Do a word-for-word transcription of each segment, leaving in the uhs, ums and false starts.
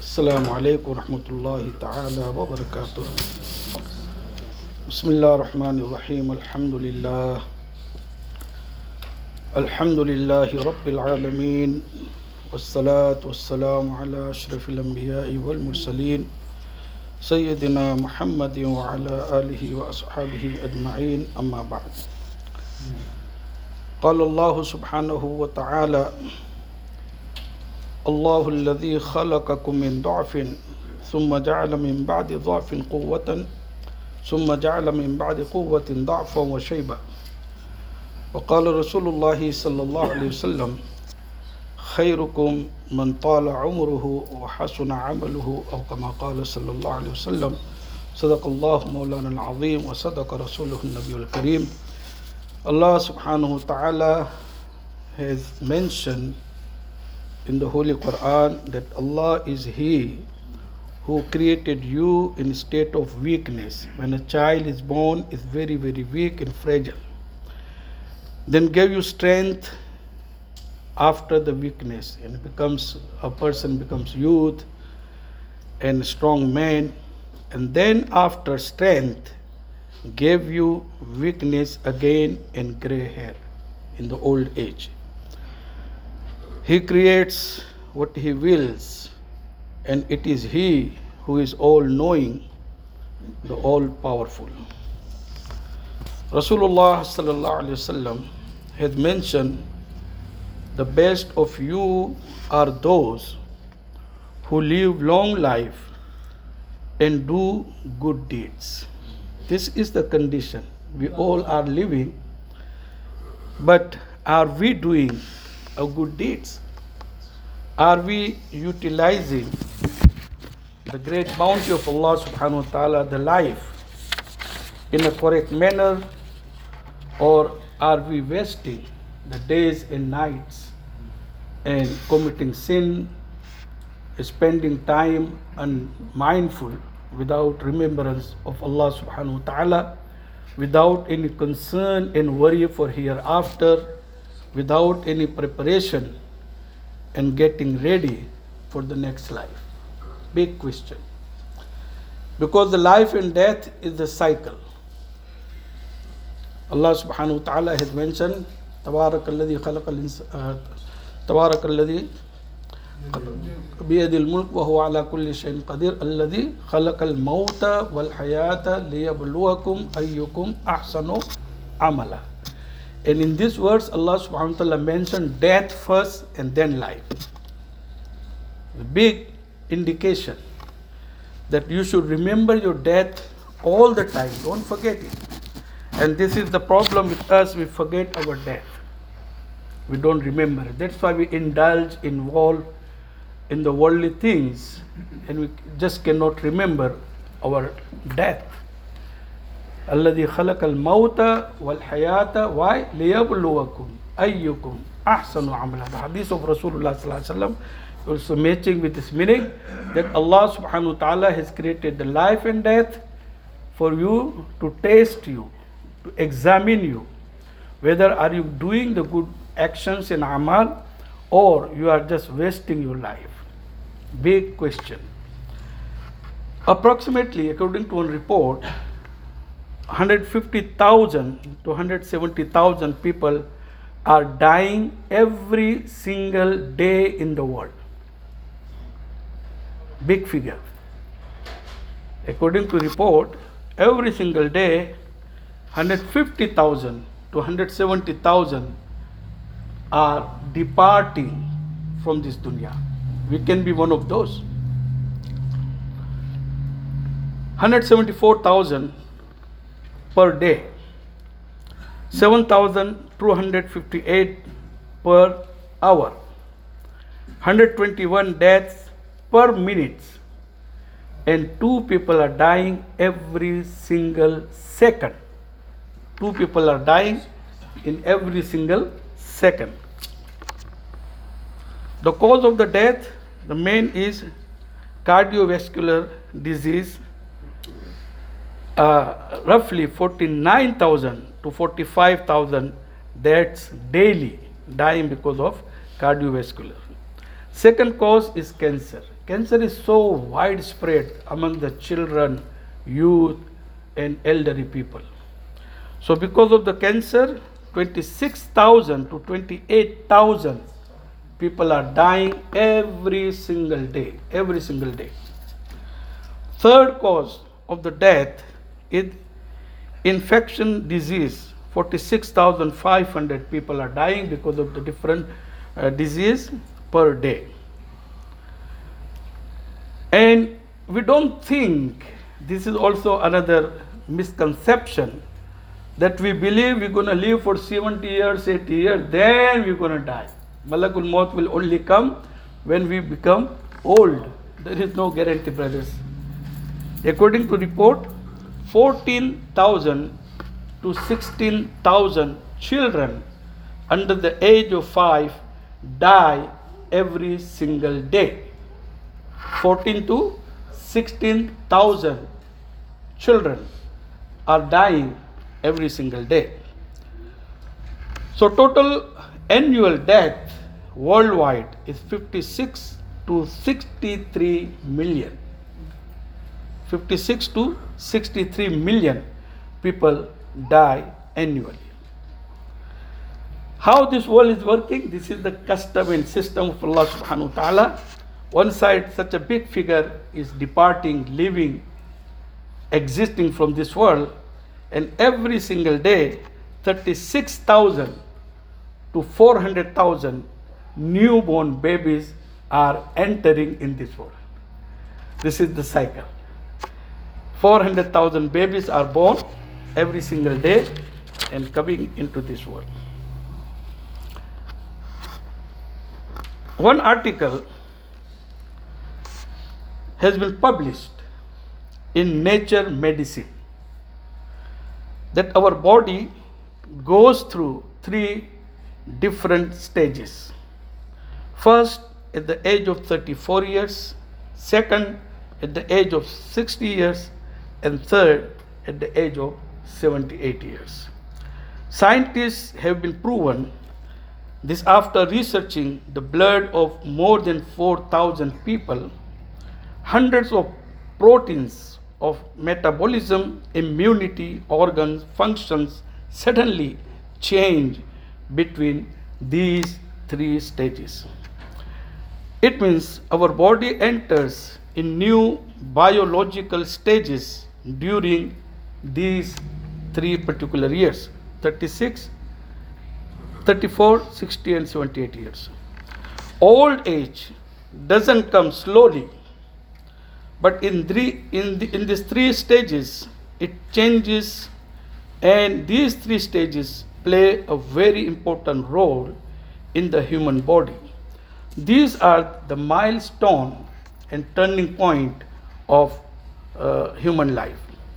السلام عليكم ورحمة الله تعالى وبركاته. بسم الله الرحمن الرحيم. الحمد لله الحمد لله رب العالمين، والصلاة والسلام على أشرف الأنبياء والمرسلين سيدنا محمد وعلى آله وأصحابه أجمعين، أما بعد. قال الله سبحانه وتعالى: الله الذي خلقكم من ضعف ثم جعل من بعد ضعف قوة ثم جعل من بعد قوة ضعفا وشيبة. وقال رسول الله صلى الله عليه وسلم: خيركم من طال عمره وحسن عمله، أو كما قال صلى الله عليه وسلم. صدق الله مولانا العظيم وصدق رسوله النبي الكريم. Allah subhanahu wa ta'ala has mentioned in the Holy Quran that Allah is He who created you in a state of weakness. When a child is born, is very, very weak and fragile. Then gave you strength after the weakness, and becomes a person becomes youth and strong man. And then after strength, gave you weakness again and gray hair in the old age. He creates what He wills, and it is He who is all-knowing, the all-powerful. Rasulullah sallallahu alaihi wasallam has mentioned, the best of you are those who live long life and do good deeds. This is the condition. We all are living, but are we doing our good deeds? Are we utilizing the great bounty of Allah subhanahu wa ta'ala, the life, in a correct manner, or are we wasting the days and nights and committing sin, spending time unmindful, without remembrance of Allah subhanahu wa ta'ala, without any concern and worry for hereafter, without any preparation and getting ready for the next life? Big question. Because the life and death is the cycle. Allah subhanahu wa ta'ala has mentioned, تبارك الذي خلق الإنسان تبارك الذي بيد الملك وهو على كل شيء قدير الذي خلق الموت والحياة ليبلوكم أيكم أحسن عملا. And in this verse, Allah subhanahu wa ta'ala mentioned death first and then life. The big indication that you should remember your death all the time. Don't forget it. And this is the problem with us. We forget our death. We don't remember it. That's why we indulge, involve in the worldly things, and we just cannot remember our death. الذي خلق الموت والحياة why ليبلوكم أيكم أحسن عملا. The hadith of Rasulullah sallallahu alaihi wasallam also matching with this meaning, that Allah subhanahu wa ta'ala has created the life and death for you to test you, to examine you, whether are you doing the good actions in amal, or you are just wasting your life. Big question. Approximately, according to one report, one hundred fifty thousand to one hundred seventy thousand people are dying every single day in the world. Big figure. According to report, every single day, one hundred fifty thousand to one hundred seventy thousand are departing from this dunya. We can be one of those. one hundred seventy-four thousand per day, seven thousand two hundred fifty-eight per hour, one hundred twenty-one deaths per minute, and two people are dying every single second. Two people are dying in every single second. The cause of the death, the main is cardiovascular disease. Uh, roughly forty-nine thousand to forty-five thousand deaths daily dying because of cardiovascular. Second cause is cancer. Cancer is so widespread among the children, youth, and elderly people. So because of the cancer, twenty-six thousand to twenty-eight thousand people are dying every single day, every single day. Third cause of the death is infection disease. forty-six thousand five hundred people are dying because of the different uh, disease per day. And we don't think, this is also another misconception, that we believe we're going to live for seventy years, eighty years, then we're going to die. Malakul Maut will only come when we become old. There is no guarantee, brothers. According to report, fourteen thousand to sixteen thousand children under the age of five die every single day. fourteen to sixteen thousand children are dying every single day. So total annual death worldwide is fifty-six to sixty-three million. fifty-six to sixty-three million people die annually. How this world is working? This is the custom and system of Allah subhanahu wa ta'ala. One side, such a big figure is departing, leaving, existing from this world, and every single day, thirty-six thousand to four hundred thousand newborn babies are entering in this world. This is the cycle. four hundred thousand babies are born every single day and coming into this world. One article has been published in Nature Medicine that our body goes through three different stages. First, at the age of thirty-four years, second, at the age of sixty years, and third, at the age of seventy-eight years. Scientists have been proven this after researching the blood of more than four thousand people. Hundreds of proteins of metabolism, immunity, organs, functions suddenly change between these three stages. It means our body enters in new biological stages during these three particular years, thirty-six, thirty-four, sixty, and seventy-eight years. Old age doesn't come slowly, but in, three, in, the, in these three stages, it changes, and these three stages play a very important role in the human body. These are the milestone and turning point of uh, human life.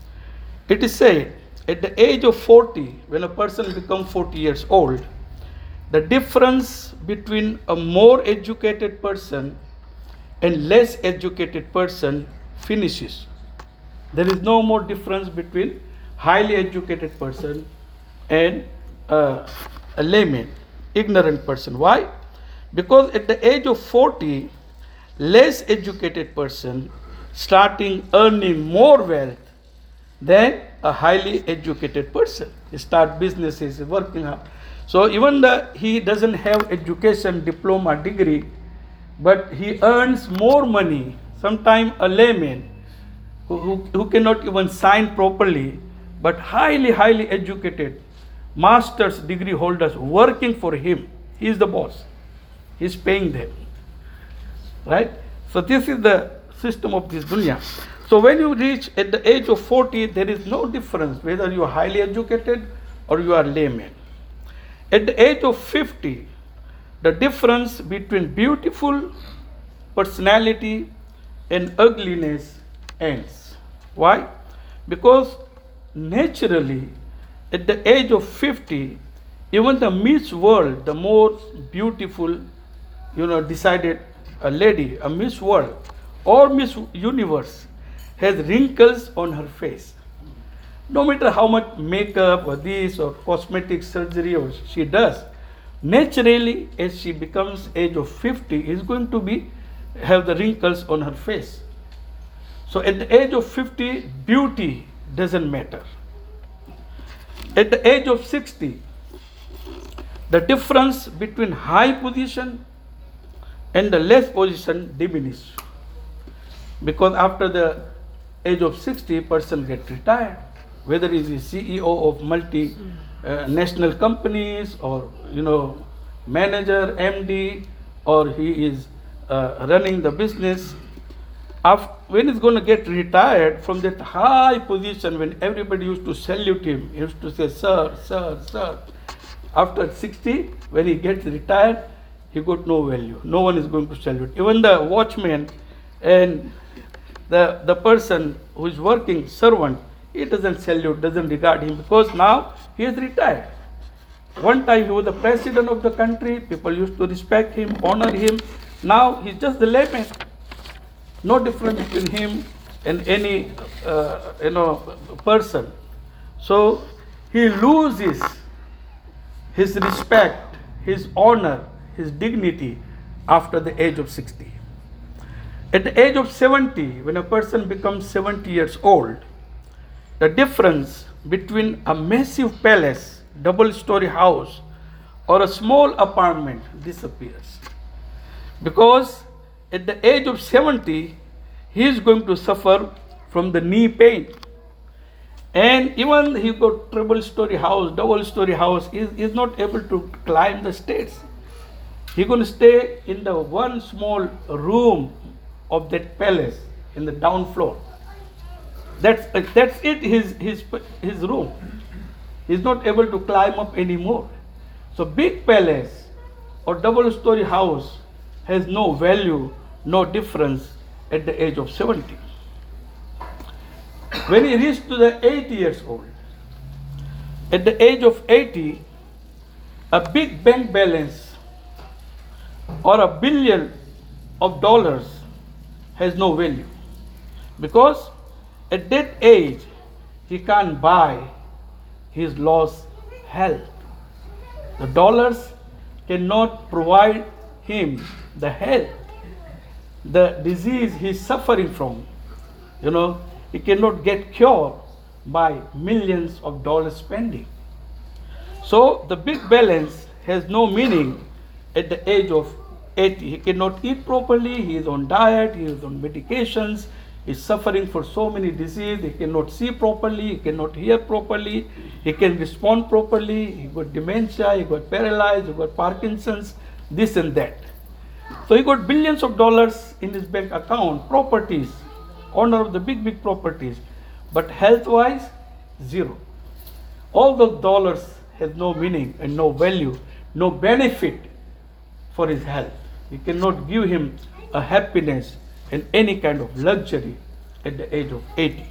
It is said at the age of forty, when a person becomes forty years old, the difference between a more educated person and less educated person finishes. There is no more difference between highly educated person and uh, a layman, ignorant person. Why? Because at the age of forty, less educated person starting earning more wealth than a highly educated person. He start businesses, working hard. So even the he doesn't have education, diploma, degree, but he earns more money. Sometimes a layman who, who, who cannot even sign properly, but highly, highly educated, master's degree holders working for him. He is the boss. He is paying them. Right? So this is the system of this dunya. So when you reach at the age of forty, there is no difference whether you are highly educated or you are layman. At the age of fifty, the difference between beautiful personality and ugliness ends. Why? Because naturally, at the age of fifty, even the Miss World, the most beautiful, you know, decided a lady, a Miss World or Miss Universe, has wrinkles on her face. No matter how much makeup or this or cosmetic surgery or she does, naturally as she becomes age of fifty is going to be have the wrinkles on her face. So at the age of fifty, beauty doesn't matter. At the age of sixty, the difference between high position and the less position diminish. Because after the age of sixty, person get retired. Whether he is a C E O of multi-national uh, companies, or you know, manager, M D, or he is uh, running the business. After, when he's going to get retired from that high position, when everybody used to salute him, he used to say, "Sir, sir, sir." After sixty, when he gets retired, he got no value. No one is going to salute. Even the watchman and the the person who is working, servant, he doesn't salute, doesn't regard him, because now he is retired. One time he was the president of the country, people used to respect him, honor him. Now he's just the layman. No difference between him and any uh, you know person. So he loses his respect, his honor, his dignity after the age of sixty. At the age of seventy, when a person becomes seventy years old, the difference between a massive palace, double-story house, or a small apartment disappears. Because at the age of seventy, he is going to suffer from the knee pain. And even he got triple-story house, double-story house, he is not able to climb the stairs. He's going to stay in the one small room of that palace in the down floor. That's that's it, his, his, his room. He's not able to climb up anymore. So big palace or double-story house has no value, no difference at the age of seventy. When he reached to the eighty years old, at the age of eighty, a big bank balance or a billion of dollars has no value, because at that age he can't buy his lost health. The dollars cannot provide him the health, the disease he's suffering from. You know, he cannot get cured by millions of dollars spending. So the big balance has no meaning at the age of eighty. He cannot eat properly, he is on diet, he is on medications, he is suffering for so many diseases, he cannot see properly, he cannot hear properly, he can respond properly, he got dementia, he got paralyzed, he got Parkinson's, this and that. So he got billions of dollars in his bank account, properties, owner of the big, big properties, but health-wise, zero. All those dollars have no meaning and no value, no benefit for his health. He cannot give him a happiness and any kind of luxury at the age of eighty.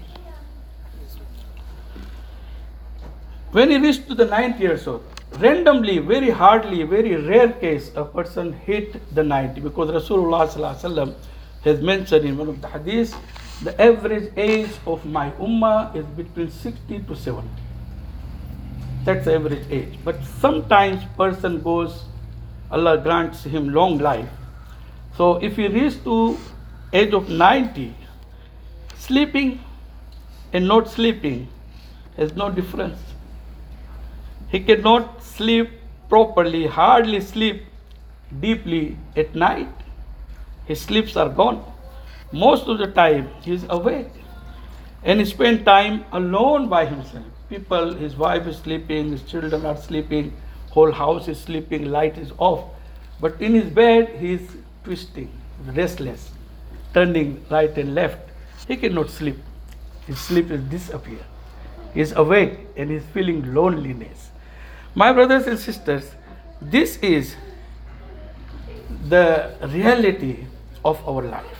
When he reached to the ninety years old, randomly, very hardly, very rare case, a person hit the ninety, because Rasulullah sallallahu alaihi wasallam has mentioned in one of the hadiths, the average age of my ummah is between sixty to seventy. That's the average age. But sometimes person goes, Allah grants him long life. So if he reaches to age of ninety, sleeping and not sleeping has no difference. He cannot sleep properly, hardly sleep deeply at night. His sleeps are gone. Most of the time he is awake and he spends time alone by himself. People, his wife is sleeping, his children are sleeping, whole house is sleeping, light is off. But in his bed he is twisting, restless, turning right and left. He cannot sleep. His sleep is disappear. He is awake and he is feeling loneliness. My brothers and sisters, this is the reality of our life.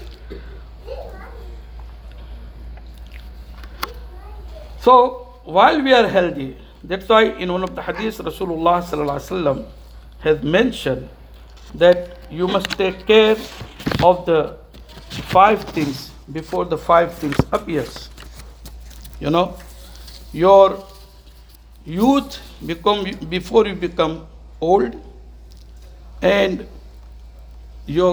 So while we are healthy, that's why in one of the hadiths Rasulullah sallallahu alaihi wasallam has mentioned that you must take care of the five things before the five things appears. You know, your youth become before you become old, and your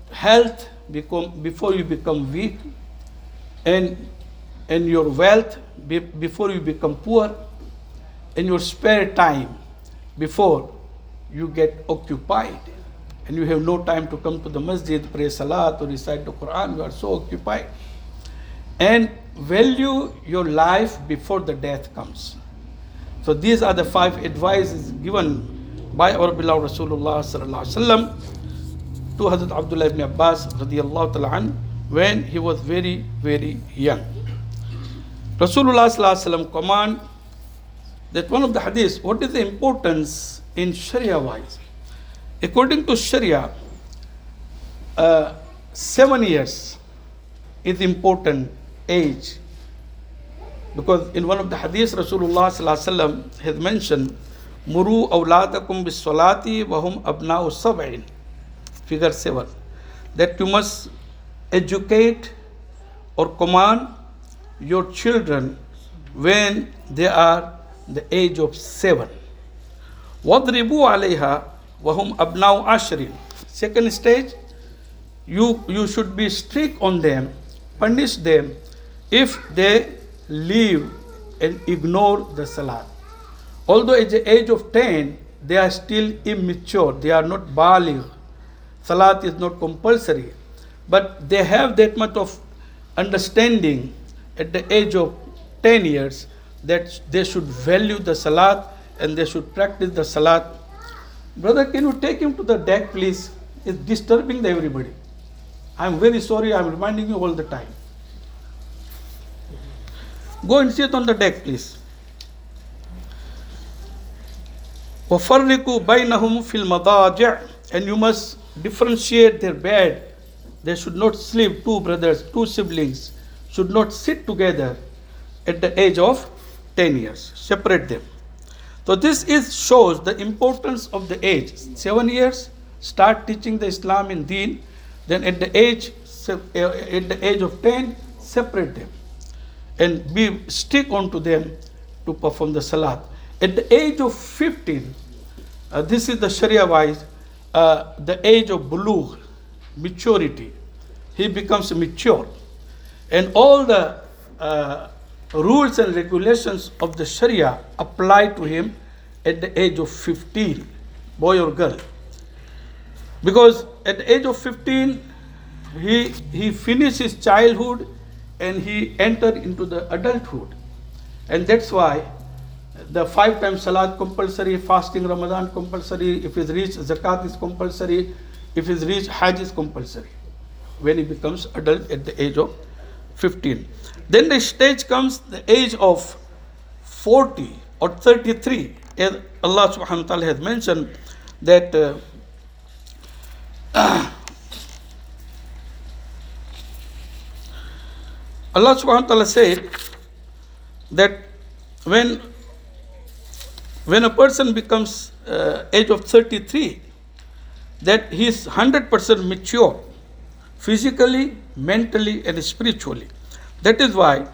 health become, before you become weak, and, and your wealth be, before you become poor, and your spare time before you get occupied. And you have no time to come to the masjid, pray salat, or recite the Quran. You are so occupied. And value your life before the death comes. So these are the five advices given by our beloved Rasulullah sallallahu alaihi wasallam to Hazrat Abdullah ibn Abbas radiyallahu ta'ala an, when he was very, very young. Rasulullah sallallahu alaihi wasallam command that one of the hadiths, what is the importance in Sharia wise? According to Sharia, uh, seven years is important age, because in one of the hadiths Rasulullah sallallahu alaihi wasallam has mentioned, Muru awladakum bis salati wa hum abna'u sab'in, figure seven, that you must educate or command your children when they are the age of seven. Wadribu alayha wa hum abna'u ashrin. Second stage, you, you should be strict on them, punish them if they leave and ignore the salat. Although at the age of ten, they are still immature, they are not baligh. Salat is not compulsory, but they have that much of understanding at the age of ten years that they should value the salat and they should practice the salat. Brother, can you take him to the deck, please? It's disturbing the everybody. I'm very sorry, I'm reminding you all the time. Go and sit on the deck, please. وَفَرِّقُوا بَيْنَهُمْ فِي الْمَضَاجِعِ. And you must differentiate their bed. They should not sleep, two brothers, two siblings, should not sit together at the age of ten years. Separate them. So this is shows the importance of the age. Seven years, start teaching the Islam in Deen. Then at the age at the age of ten, separate them and be stick on to them to perform the salat. At the age of fifteen, uh, this is the Sharia wise, uh, the age of bulugh, maturity. He becomes mature, and all the uh, rules and regulations of the Sharia apply to him at the age of fifteen, boy or girl. Because at the age of fifteen, he, he finished his childhood and he entered into the adulthood. And that's why the five times salat compulsory, fasting Ramadan compulsory, if he's reached zakat is compulsory, if he's reached hajj is compulsory, when he becomes adult at the age of fifteen. Then the stage comes the age of forty or thirty-three. As Allah subhanahu wa ta'ala has mentioned that uh, Allah subhanahu wa ta'ala said that when when a person becomes uh, age of thirty-three, that he is one hundred percent mature physically, mentally and spiritually. That is why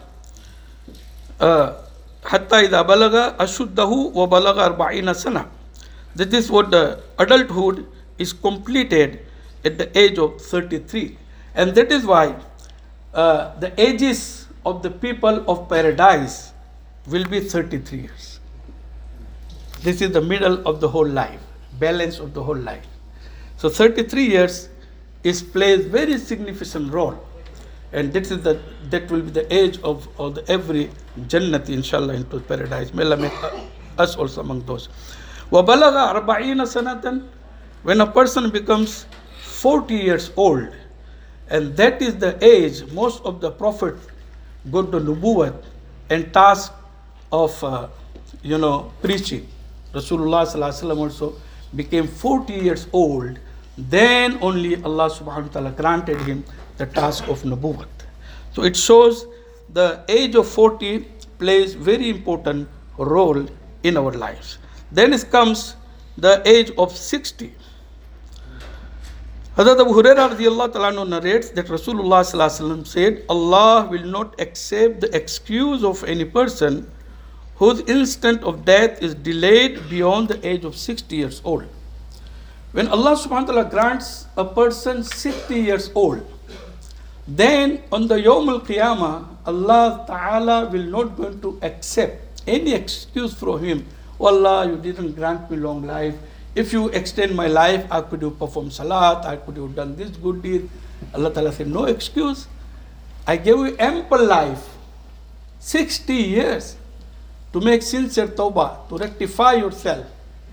hatta idha balaga ashuddahu wa balaga arba'ina sana. That is what the adulthood is completed at the age of thirty-three. And that is why uh, the ages of the people of paradise will be thirty-three years. This is the middle of the whole life, balance of the whole life. So thirty-three years is plays very significant role. And that is the that will be the age of, of the every Jannati, inshallah, into paradise. May Allah make us also among those. وَبَلَغَ أَرْبَعِينَ سَنَةً. When a person becomes forty years old, and that is the age most of the Prophet got the nubuwwat and task of uh, you know preaching. Rasulullah sallallahu alaihi wasallam also became forty years old. Then only Allah subhanahu wa ta'ala granted him the task of nubuwwat. So it shows the age of forty plays very important role in our lives. Then it comes the age of sixty. Hazrat Abu Hurairah radiyallahu ta'ala narrates that Rasulullah sallallahu alaihi wasallam said, Allah will not accept the excuse of any person whose instant of death is delayed beyond the age of sixty years old. When Allah subhanahu wa ta'ala grants a person sixty years old, then on the Yawm al-Qiyamah, Allah Ta'ala will not going to accept any excuse from him. Oh Allah, you didn't grant me long life. If you extend my life, I could have performed salat, I could have done this good deed. Allah Ta'ala said, no excuse. I gave you ample life, sixty years, to make sincere tawbah, to rectify yourself,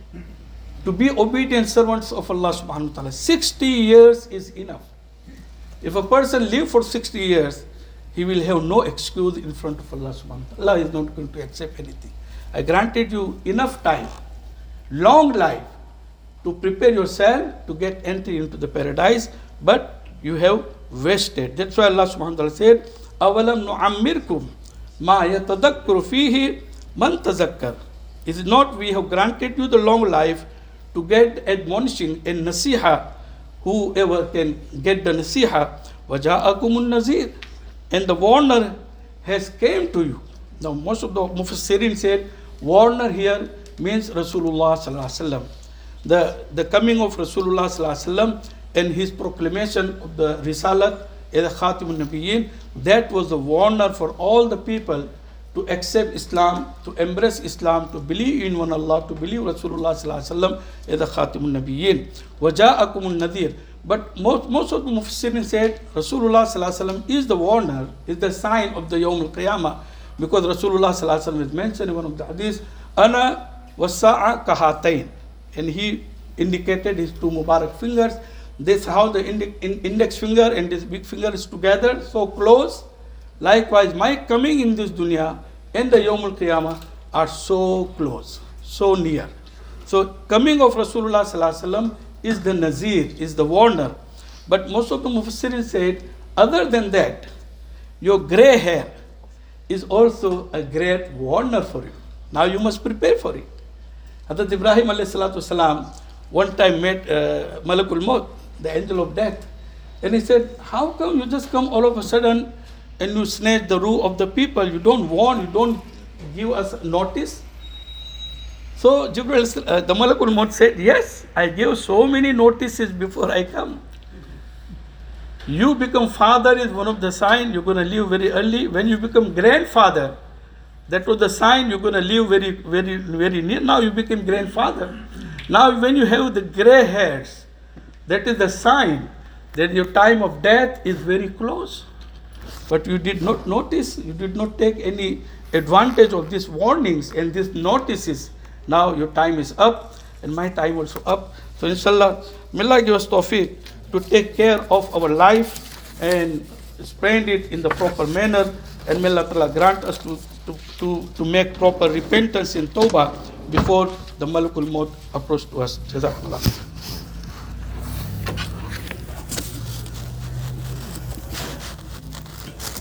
to be obedient servants of Allah subhanahu wa ta'ala. sixty years is enough. If a person live for sixty years, he will have no excuse in front of Allah subhanahu wa ta'ala. Allah is not going to accept anything. I granted you enough time, long life, to prepare yourself to get entry into the paradise, but you have wasted. That's why Allah subhanahu wa ta'ala said, أَوَلَمْ نُعَمِّرْكُمْ مَا يَتَذَكُّرُ فِيهِ مَنْ تَذَكَّرُ. Is it not we have granted you the long life to get admonishing and nasiha, whoever can get the nasiha, وَجَاءَكُمُ النَّذِيرُ, and the warner has came to you. Now most of the Mufassirin said, warner here means Rasulullah sallallahu alaihi wasallam. The, the coming of Rasulullah sallallahu alaihi wasallam and his proclamation of the Risalat as Khatimun Nabiyyin, that was the warner for all the people to accept Islam, to embrace Islam, to believe in one Allah, to believe Rasulullah sallallahu alaihi wasallam as Khatimun Nabiyyin. وَجَاءَكُمُ النَّذِيرُ. But most, most of the Mufassirin said Rasulullah sallallahu alaihi wasallam is the warner, is the sign of the Yawm al-Qiyamah, because Rasulullah sallallahu alaihi wasallam is mentioned in one of the hadiths, Ana wasa'a kahatain, and he indicated his two Mubarak fingers. This how the indi- in index finger and this big finger is together, so close. Likewise, my coming in this dunya and the Yawm al-Qiyamah are so close, so near. So coming of Rasulullah sallallahu alaihi wasallam is the Nazir, is the warner. But most of the Mufassirin said, other than that, your grey hair is also a great warner for you. Now you must prepare for it. Hazrat Ibrahim alayhi salatu wasalam one time met uh, Malakul Maut, the angel of death. And he said, how come you just come all of a sudden and you snatch the ruh of the people? You don't warn, you don't give us notice. So Jibril, uh, the Malakul Maut said, yes, I gave so many notices before I come. You become father is one of the signs, you're going to live very early. When you become grandfather, that was the sign you're going to live very, very, very near. Now you become grandfather. Now when you have the gray hairs, that is the sign that your time of death is very close. But you did not notice, you did not take any advantage of these warnings and these notices. Now your time is up and my time also up. So inshallah, may Allah give us tawfiq to take care of our life and spend it in the proper manner. And may Allah grant us to, to, to, to make proper repentance and tawbah before the Malakul Maut approach to us. Jazakallah.